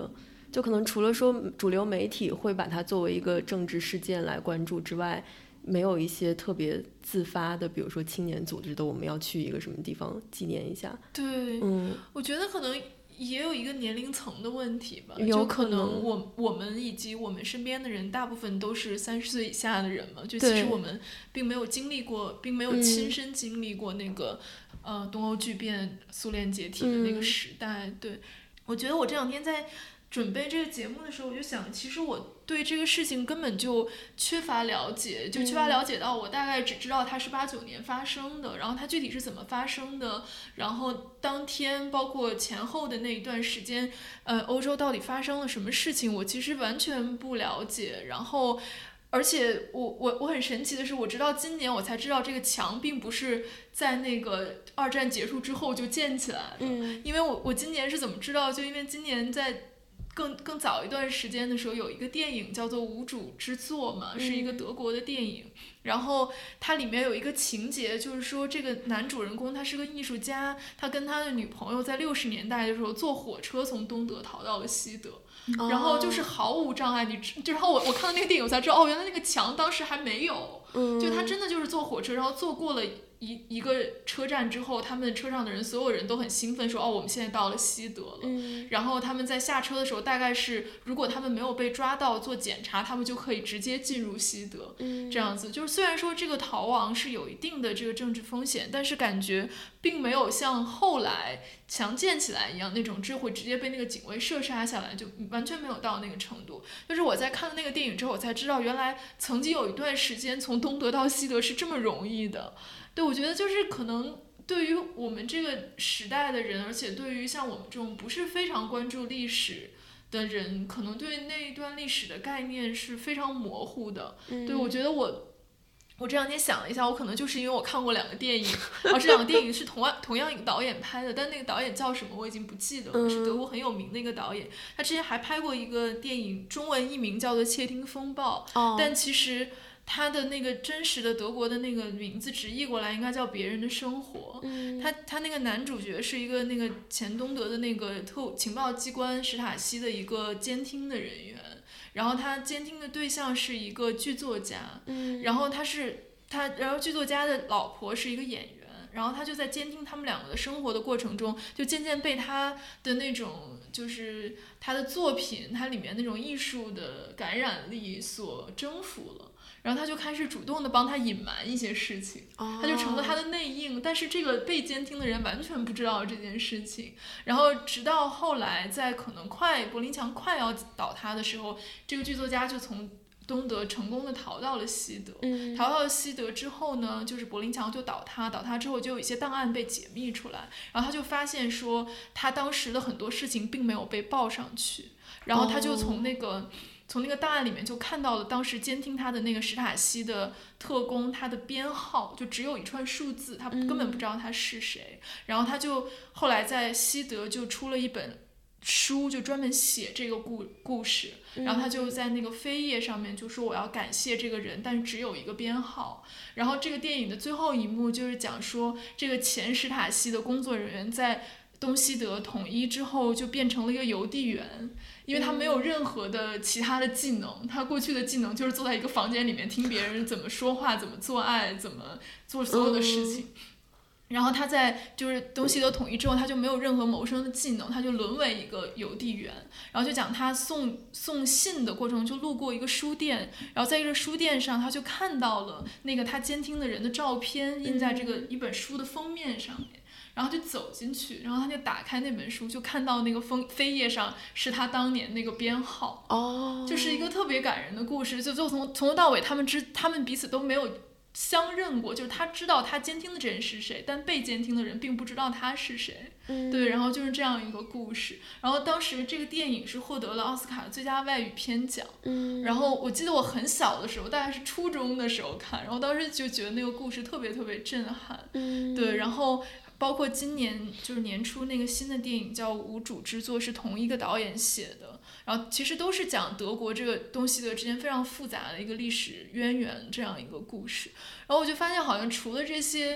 就可能除了说主流媒体会把它作为一个政治事件来关注之外，没有一些特别自发的，比如说青年组织的我们要去一个什么地方纪念一下。 对， 嗯， 我觉得可能也有一个年龄层的问题吧， 有可能就可能我我们以及我们身边的人大部分都是三十岁以下的人嘛，就其实我们并没有经历过，并没有亲身经历过那个、嗯、呃东欧剧变、苏联解体的那个时代。嗯、对，我觉得我这两天在准备这个节目的时候，我就想，其实我对这个事情根本就缺乏了解，就缺乏了解到我大概只知道它是八九年发生的，然后它具体是怎么发生的，然后当天包括前后的那一段时间，呃，欧洲到底发生了什么事情，我其实完全不了解。然后而且我我我很神奇的是，我直到今年我才知道这个墙并不是在那个二战结束之后就建起来的，嗯、因为我我今年是怎么知道？就因为今年在更更早一段时间的时候，有一个电影叫做《无主之作》嘛，是一个德国的电影。然后它里面有一个情节，就是说这个男主人公他是个艺术家，他跟他的女朋友在六十年代的时候坐火车从东德逃到了西德。然后就是毫无障碍，你就然后我我看到那个电影我才知道，哦，原来那个墙当时还没有，就他真的就是坐火车，然后坐过了一一个车站之后，他们车上的人所有人都很兴奋说，哦，我们现在到了西德了。嗯、然后他们在下车的时候，大概是如果他们没有被抓到做检查，他们就可以直接进入西德。嗯、这样子，就是虽然说这个逃亡是有一定的这个政治风险，但是感觉并没有像后来墙建起来一样那种，这会直接被那个警卫射杀下来，就完全没有到那个程度。就是我在看了那个电影之后，我才知道原来曾经有一段时间从东德到西德是这么容易的。对，我觉得就是可能对于我们这个时代的人，而且对于像我们这种不是非常关注历史的人，可能对那一段历史的概念是非常模糊的。嗯、对，我觉得我我这两天想了一下，我可能就是因为我看过两个电影，然后这两个电影是同样同样一个导演拍的，但那个导演叫什么我已经不记得了，嗯、是德国很有名的一个导演。他之前还拍过一个电影，中文译名叫做《窃听风暴》，哦、但其实他的那个真实的德国的那个名字直译过来应该叫别人的生活。嗯、他他那个男主角是一个那个前东德的那个特情报机关史塔西的一个监听的人员，然后他监听的对象是一个剧作家，嗯、然后他是他然后剧作家的老婆是一个演员，然后他就在监听他们两个的生活的过程中，就渐渐被他的那种就是他的作品他里面那种艺术的感染力所征服了。然后他就开始主动的帮他隐瞒一些事情，他就成了他的内应，但是这个被监听的人完全不知道这件事情。然后直到后来在可能快柏林墙快要倒塌的时候，这个剧作家就从东德成功的逃到了西德。嗯、逃到了西德之后呢，就是柏林墙就倒塌，倒塌之后就有一些档案被解密出来，然后他就发现说他当时的很多事情并没有被报上去，然后他就从那个。哦从那个档案里面就看到了当时监听他的那个史塔西的特工，他的编号就只有一串数字，他根本不知道他是谁。嗯、然后他就后来在西德就出了一本书，就专门写这个故故事。然后他就在那个扉页上面就说我要感谢这个人，但是只有一个编号。然后这个电影的最后一幕就是讲说，这个前史塔西的工作人员在东西德统一之后就变成了一个邮递员，因为他没有任何的其他的技能，他过去的技能就是坐在一个房间里面听别人怎么说话，怎么做爱，怎么做所有的事情。然后他在就是东西德统一之后，他就没有任何谋生的技能，他就沦为一个邮递员。然后就讲他送送信的过程中就路过一个书店，然后在这个书店上他就看到了那个他监听的人的照片印在这个一本书的封面上面。然后就走进去，然后他就打开那本书，就看到那个封扉页上是他当年那个编号。哦，就是一个特别感人的故事。就就从从头到尾，他们知他们彼此都没有相认过，就是他知道他监听的人是谁，但被监听的人并不知道他是谁。嗯、对，然后就是这样一个故事。然后当时这个电影是获得了奥斯卡最佳外语片奖。嗯，然后我记得我很小的时候，大概是初中的时候看，然后当时就觉得那个故事特别特别震撼。嗯，对，然后。包括今年就是年初那个新的电影叫《无主之作》，是同一个导演写的，然后其实都是讲德国这个东西德之间非常复杂的一个历史渊源这样一个故事。然后我就发现好像除了这些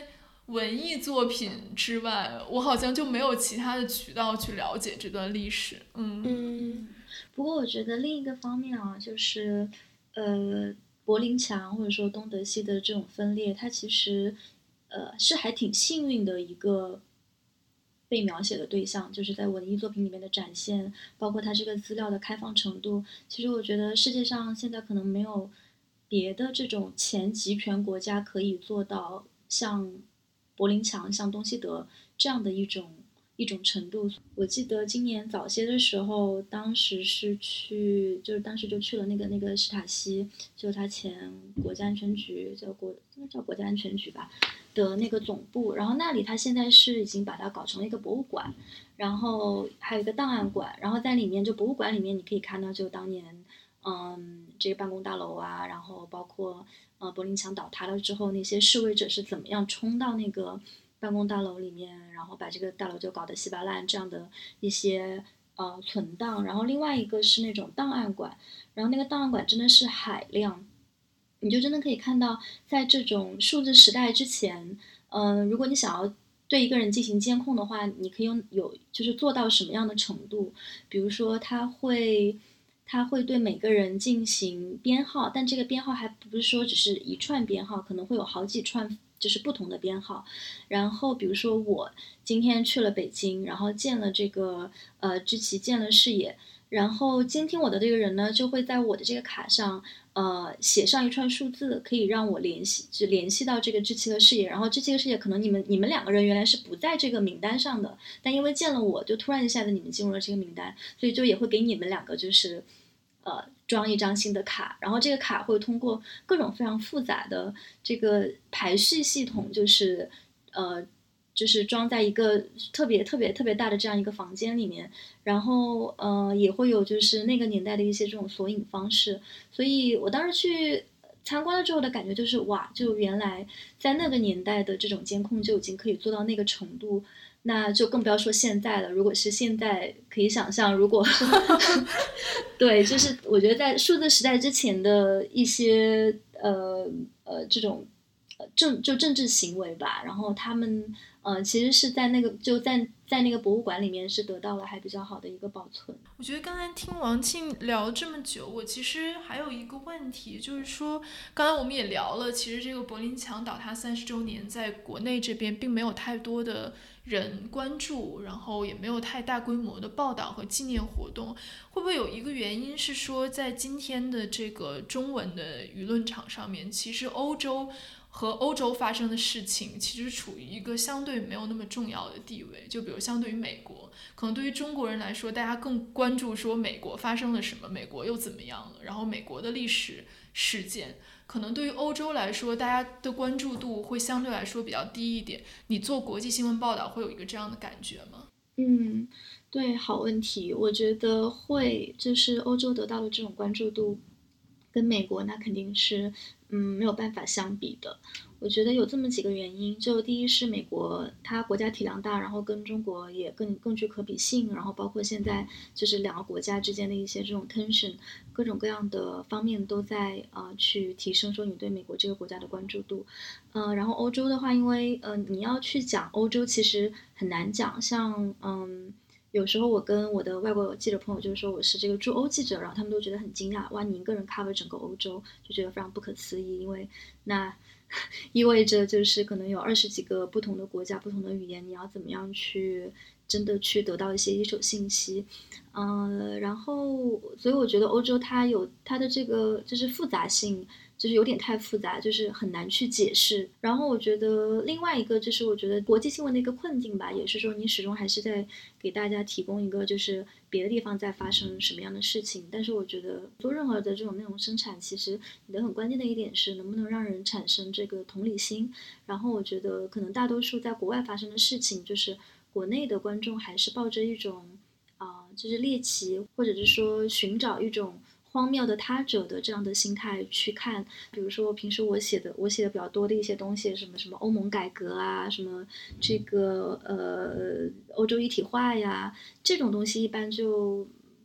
文艺作品之外，我好像就没有其他的渠道去了解这段历史。嗯嗯， 不过我觉得另一个方面啊，就是呃，柏林墙或者说东德西的这种分裂，它其实呃是还挺幸运的一个被描写的对象，就是在文艺作品里面的展现，包括它这个资料的开放程度。其实我觉得世界上现在可能没有别的这种前集权国家可以做到像柏林墙、像东西德这样的一种一种程度。我记得今年早些的时候，当时是去，就是当时就去了那个那个史塔西，就是他前国家安全局叫国应该叫国家安全局吧的那个总部，然后那里他现在是已经把它搞成了一个博物馆，然后还有一个档案馆，然后在里面就博物馆里面你可以看到就当年嗯这个办公大楼啊，然后包括呃柏林墙倒塌了之后那些示威者是怎么样冲到那个办公大楼里面，然后把这个大楼就搞得稀巴烂这样的一些呃存档。然后另外一个是那种档案馆，然后那个档案馆真的是海量，你就真的可以看到在这种数字时代之前，嗯、呃，如果你想要对一个人进行监控的话，你可以用有就是做到什么样的程度，比如说他会他会对每个人进行编号，但这个编号还不是说只是一串编号，可能会有好几串就是不同的编号。然后比如说我今天去了北京，然后见了这个呃知棋，见了视野，然后监听我的这个人呢就会在我的这个卡上呃写上一串数字，可以让我联系就联系到这个知棋和视野。然后知棋和视野可能你们你们两个人原来是不在这个名单上的，但因为见了我就突然一下子你们进入了这个名单，所以就也会给你们两个就是呃装一张新的卡，然后这个卡会通过各种非常复杂的这个排序系统，就是呃就是装在一个特别特别特别大的这样一个房间里面，然后呃也会有就是那个年代的一些这种索引方式。所以我当时去参观了之后的感觉就是哇，就原来在那个年代的这种监控就已经可以做到那个程度，那就更不要说现在了。如果是现在，可以想象，如果对，就是我觉得在数字时代之前的一些呃呃这种呃政就政治行为吧，然后他们呃其实是在那个就在在那个博物馆里面是得到了还比较好的一个保存。 我觉得刚才听王庆聊这么久，我其实还有一个问题，就是说，刚才我们也聊了，其实这个柏林墙倒塌三十周年，在国内这边并没有太多的人关注，然后也没有太大规模的报道和纪念活动。会不会有一个原因是说，在今天的这个中文的舆论场上面，其实欧洲和欧洲发生的事情其实处于一个相对没有那么重要的地位，就比如相对于美国，可能对于中国人来说，大家更关注说美国发生了什么，美国又怎么样了，然后美国的历史事件。可能对于欧洲来说，大家的关注度会相对来说比较低一点。你做国际新闻报道会有一个这样的感觉吗？ 嗯，对，好问题。我觉得会，就是欧洲得到的这种关注度，跟美国那肯定是，嗯，没有办法相比的。我觉得有这么几个原因，就第一是美国它国家体量大，然后跟中国也更更具可比性，然后包括现在就是两个国家之间的一些这种 tension，各种各样的方面都在呃去提升说你对美国这个国家的关注度。呃，然后欧洲的话，因为呃你要去讲欧洲其实很难讲，像嗯。有时候我跟我的外国记者朋友就是说我是这个驻欧记者，然后他们都觉得很惊讶，哇，你一个人 cover 整个欧洲，就觉得非常不可思议，因为那意味着就是可能有二十几个不同的国家、不同的语言，你要怎么样去真的去得到一些一手信息，呃，然后所以我觉得欧洲它有它的这个就是复杂性。就是有点太复杂，就是很难去解释。然后我觉得另外一个就是我觉得国际新闻的一个困境吧，也是说你始终还是在给大家提供一个就是别的地方在发生什么样的事情。但是我觉得做任何的这种内容生产，其实你的很关键的一点是能不能让人产生这个同理心。然后我觉得可能大多数在国外发生的事情，就是国内的观众还是抱着一种啊、呃，就是猎奇，或者是说寻找一种荒谬的他者的这样的心态去看。比如说平时我写的我写的比较多的一些东西，什么什么欧盟改革啊，什么这个呃欧洲一体化呀，这种东西一般就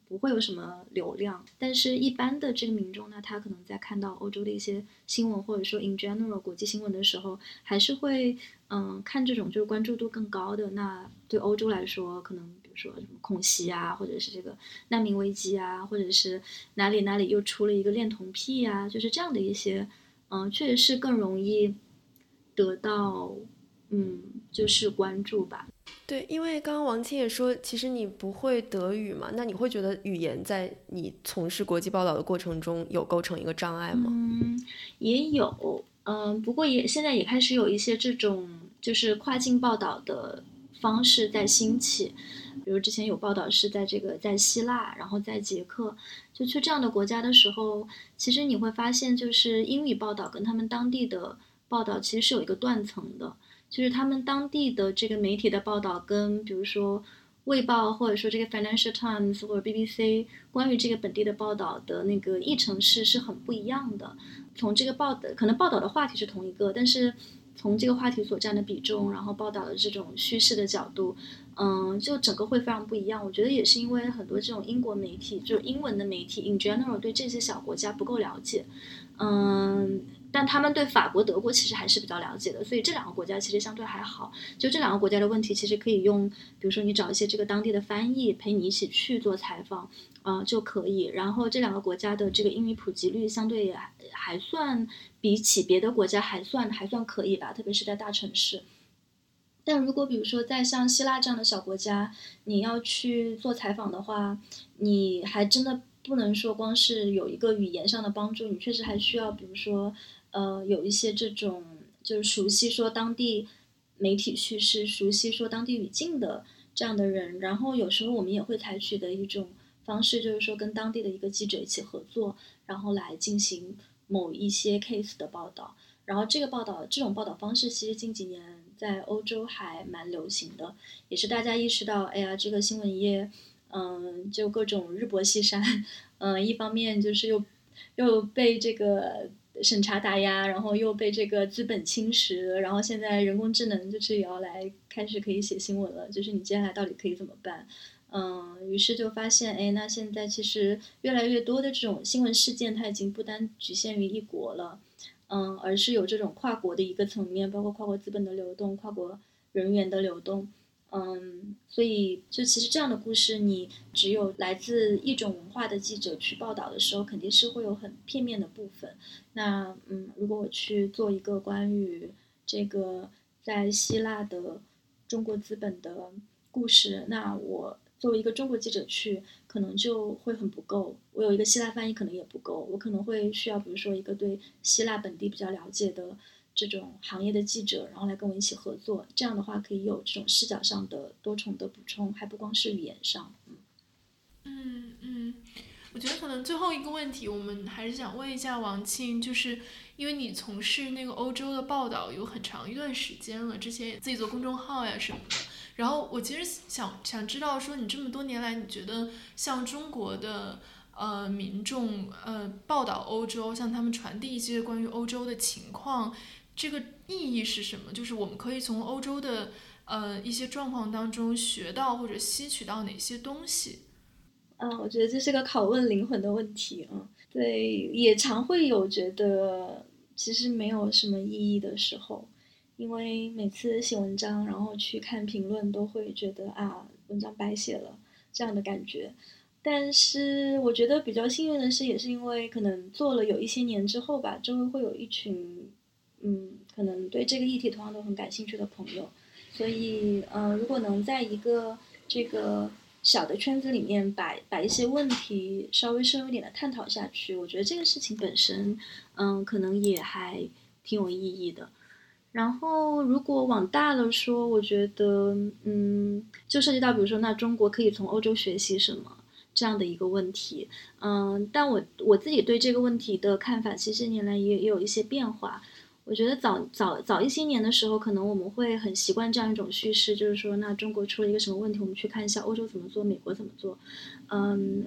不会有什么流量。但是一般的这个民众呢，他可能在看到欧洲的一些新闻，或者说 in general 国际新闻的时候，还是会嗯看这种就是关注度更高的。那对欧洲来说，可能比如说什么恐袭啊，或者是这个难民危机啊，或者是哪里哪里又出了一个恋童癖啊，就是这样的一些嗯确实是更容易得到嗯就是关注吧。 对，因为刚刚王青也说，其实你不会德语嘛，那你会觉得语言在你从事国际报道的过程中有构成一个障碍吗？ 嗯，也有，嗯，不过也现在也开始有一些这种就是跨境报道的方式在兴起，比如之前有报道是在这个在希腊，然后在捷克，就去这样的国家的时候，其实你会发现，就是英语报道跟他们当地的报道其实是有一个断层的。就是他们当地的这个媒体的报道跟比如说卫报或者说这个 Financial Times 或者 B B C 关于这个本地的报道的那个议程式是很不一样的。从这个报的可能报道的话题是同一个，但是从这个话题所占的比重，然后报道的这种叙事的角度，嗯，就整个会非常不一样。我觉得也是因为很多这种英国媒体，就是英文的媒体 in general 对这些小国家不够了解，嗯。但他们对法国、德国其实还是比较了解的，所以这两个国家其实相对还好。就这两个国家的问题，其实可以用，比如说你找一些这个当地的翻译陪你一起去做采访，呃就可以。然后这两个国家的这个英语普及率相对也还还算比起别的国家还算还算可以吧，特别是在大城市。但如果比如说在像希腊这样的小国家，你要去做采访的话，你还真的不能说光是有一个语言上的帮助，你确实还需要比如说呃，有一些这种就是熟悉说当地媒体叙事、熟悉说当地语境的这样的人，然后有时候我们也会采取的一种方式，就是说跟当地的一个记者一起合作，然后来进行某一些 case 的报道。然后这个报道这种报道方式，其实近几年在欧洲还蛮流行的，也是大家意识到，哎呀，这个新闻业，嗯，就各种日薄西山，嗯，一方面就是又又被这个审查打压，然后又被这个资本侵蚀，然后现在人工智能就是也要来开始可以写新闻了，就是你接下来到底可以怎么办？嗯，于是就发现，哎，那现在其实越来越多的这种新闻事件，它已经不单局限于一国了，嗯，而是有这种跨国的一个层面，包括跨国资本的流动、跨国人员的流动。嗯，所以就其实这样的故事，你只有来自一种文化的记者去报道的时候，肯定是会有很片面的部分。那嗯，如果我去做一个关于这个在希腊的中国资本的故事，那我作为一个中国记者去，可能就会很不够。我有一个希腊翻译可能也不够，我可能会需要比如说一个对希腊本地比较了解的这种行业的记者，然后来跟我一起合作，这样的话可以有这种视角上的多重的补充，还不光是语言上。 嗯嗯嗯，我觉得可能最后一个问题，我们还是想问一下王庆，就是因为你从事那个欧洲的报道有很长一段时间了，之前也自己做公众号呀什么的。然后我其实想想知道说，你这么多年来，你觉得像中国的呃民众呃报道欧洲，向他们传递一些关于欧洲的情况，这个意义是什么？就是我们可以从欧洲的呃一些状况当中学到或者吸取到哪些东西？ 嗯，我觉得这是个拷问灵魂的问题。嗯，对，也常会有觉得其实没有什么意义的时候，因为每次写文章，然后去看评论，都会觉得啊，文章白写了这样的感觉。但是我觉得比较幸运的是，也是因为可能做了有一些年之后吧，周围会有一群，嗯，可能对这个议题同样都很感兴趣的朋友，所以，嗯、呃，如果能在一个这个小的圈子里面把把一些问题稍微深入一点的探讨下去，我觉得这个事情本身，嗯，可能也还挺有意义的。然后，如果往大了说，我觉得，嗯，就涉及到比如说，那中国可以从欧洲学习什么这样的一个问题，嗯，但我我自己对这个问题的看法，其实这年来也也有一些变化。我觉得早早早一些年的时候，可能我们会很习惯这样一种叙事，就是说，那中国出了一个什么问题，我们去看一下欧洲怎么做，美国怎么做，嗯。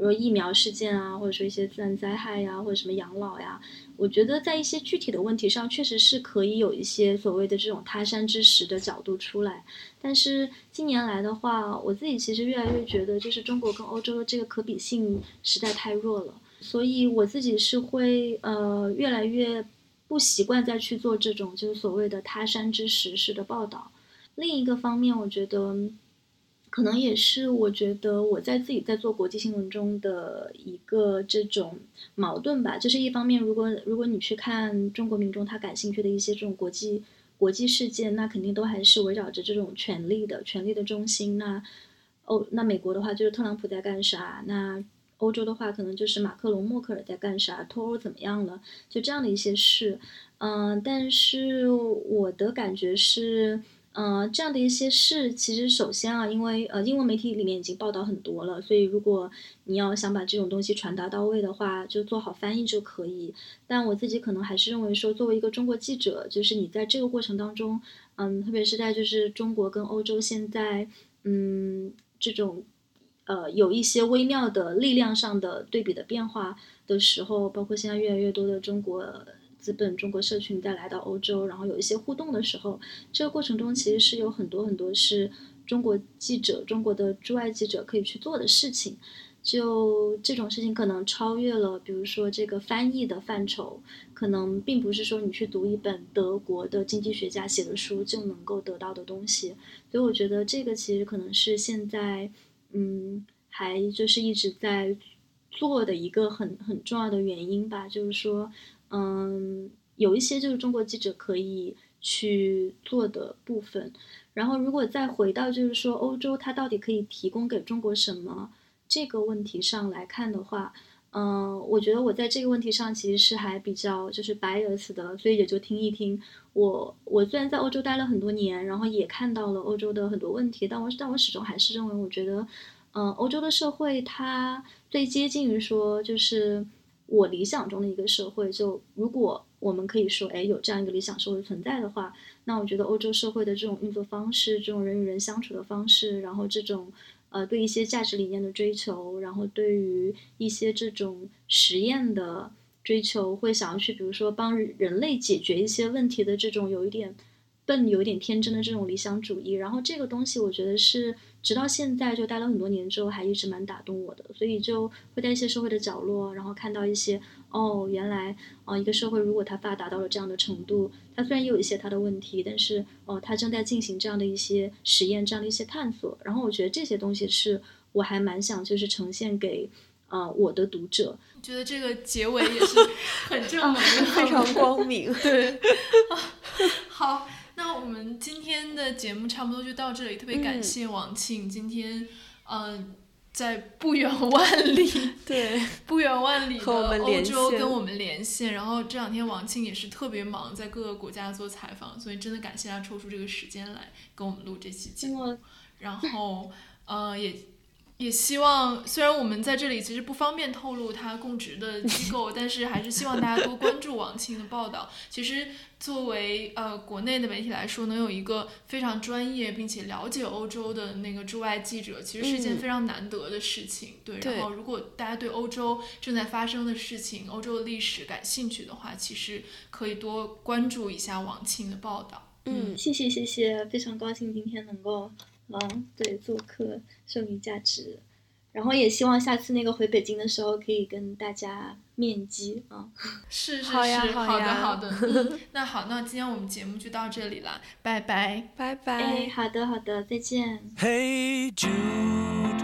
如说疫苗事件啊，或者说一些自然灾害呀，或者什么养老呀，我觉得在一些具体的问题上，确实是可以有一些所谓的这种他山之石的角度出来。但是近年来的话，我自己其实越来越觉得，就是中国跟欧洲的这个可比性实在太弱了，所以我自己是会呃越来越不习惯再去做这种就是所谓的他山之石式的报道。另一个方面，我觉得可能也是我觉得我在自己在做国际新闻中的一个这种矛盾吧，就是一方面，如果如果你去看中国民众他感兴趣的一些这种国际国际事件，那肯定都还是围绕着这种权力的权力的中心。那欧那美国的话就是特朗普在干啥，那欧洲的话可能就是马克龙默克尔在干啥，脱欧怎么样了，就这样的一些事。嗯、呃，但是我的感觉是呃，这样的一些事，其实首先啊，因为呃，英文媒体里面已经报道很多了，所以如果你要想把这种东西传达到位的话，就做好翻译就可以。但我自己可能还是认为说，作为一个中国记者，就是你在这个过程当中，嗯，特别是在就是中国跟欧洲现在，嗯，这种呃有一些微妙的力量上的对比的变化的时候，包括现在越来越多的中国资本中国社群再来到欧洲，然后有一些互动的时候，这个过程中其实是有很多很多是中国记者中国的驻外记者可以去做的事情。就这种事情可能超越了比如说这个翻译的范畴，可能并不是说你去读一本德国的经济学家写的书就能够得到的东西。所以我觉得这个其实可能是现在嗯还就是一直在做的一个很很重要的原因吧，就是说嗯，有一些就是中国记者可以去做的部分。然后如果再回到就是说欧洲它到底可以提供给中国什么这个问题上来看的话，嗯、呃，我觉得我在这个问题上其实是还比较就是 bias 的，所以也就听一听。我我虽然在欧洲待了很多年，然后也看到了欧洲的很多问题，但我但我始终还是认为，我觉得，嗯、呃，欧洲的社会它最接近于说就是我理想中的一个社会。就如果我们可以说哎有这样一个理想社会存在的话，那我觉得欧洲社会的这种运作方式，这种人与人相处的方式，然后这种呃对一些价值理念的追求，然后对于一些这种实验的追求，会想要去比如说帮人类解决一些问题的这种有一点笨有一点天真的这种理想主义。然后这个东西我觉得是直到现在就待了很多年之后还一直蛮打动我的，所以就会在一些社会的角落，然后看到一些哦原来哦一个社会如果它发达到了这样的程度，它虽然也有一些它的问题，但是哦它正在进行这样的一些实验，这样的一些探索。然后我觉得这些东西是我还蛮想就是呈现给呃我的读者。 觉得这个结尾也是很正能量非常光明。 对好，那我们今天的节目差不多就到这里，特别感谢王庆、嗯、今天呃在不远万里对不远万里的欧洲跟我们连线，然后这两天王庆也是特别忙，在各个国家做采访，所以真的感谢他抽出这个时间来跟我们录这期节目。然后呃也也希望，虽然我们在这里其实不方便透露他供职的机构，但是还是希望大家多关注王庆的报道。其实作为呃国内的媒体来说，能有一个非常专业并且了解欧洲的那个驻外记者，其实是一件非常难得的事情。嗯、对，然后如果大家对欧洲正在发生的事情、欧洲的历史感兴趣的话，其实可以多关注一下王庆的报道。 嗯，谢谢谢谢，非常高兴今天能够。嗯，对，做客剩余价值，然后也希望下次那个回北京的时候可以跟大家面基啊。 是是是， 好呀好呀好的好的。嗯，那好，那今天我们节目就到这里了，拜拜拜拜。 哎，好的好的，再见。 Hey Jude,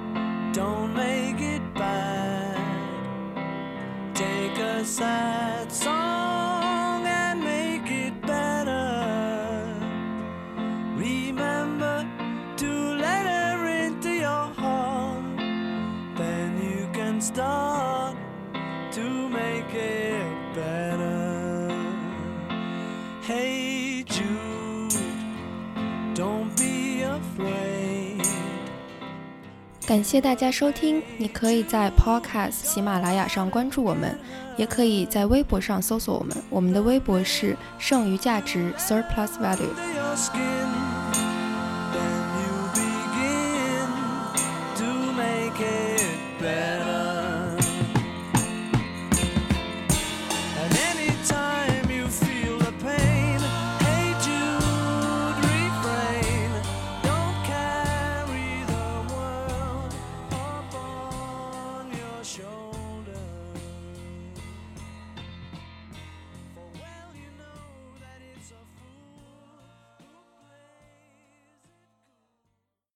don't make it bad. Take a sad song and make it better.Remember to let her into your heart, then you can start to make it better. Hey Jude, don't be afraid. 感谢大家收听，你可以在 Podcast 喜马拉雅上关注我们，也可以在微博上搜索我们，我们的微博是剩余价值 Surplus Value。